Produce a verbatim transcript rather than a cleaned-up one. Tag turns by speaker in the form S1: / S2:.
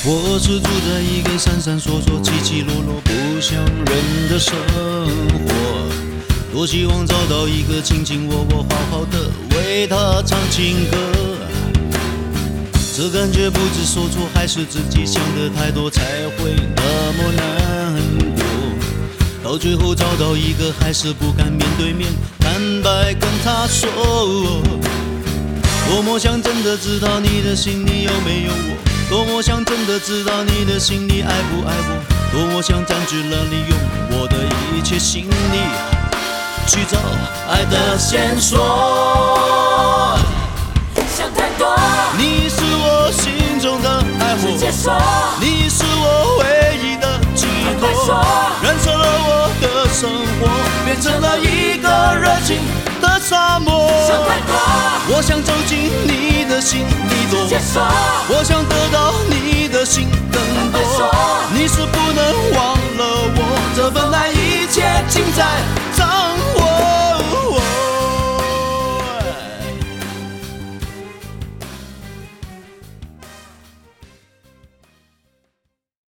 S1: 我是住在一个闪闪烁烁、起起落落、不像人的生活，多希望找到一个卿卿我我，好好的为他唱情歌。这感觉不知所措，还是自己想的太多才会那么难过。到最后找到一个，还是不敢面对面坦白跟他说。多么想真的知道你的心里有没有我，多么想真的知道你的心里爱不爱我，多么想占据了你用我的一切心里去找爱的线索。
S2: 想太多，
S1: 你是我心中的爱火，
S2: 直接说，
S1: 你是我唯一的寄托，燃烧了我的生活，变成了一个热情的沙漠。
S2: 想太多，
S1: 我想走进你的心里躲，
S2: 直接说，
S1: 我想得到你的心更多。你是不能忘了我，这份爱一切尽在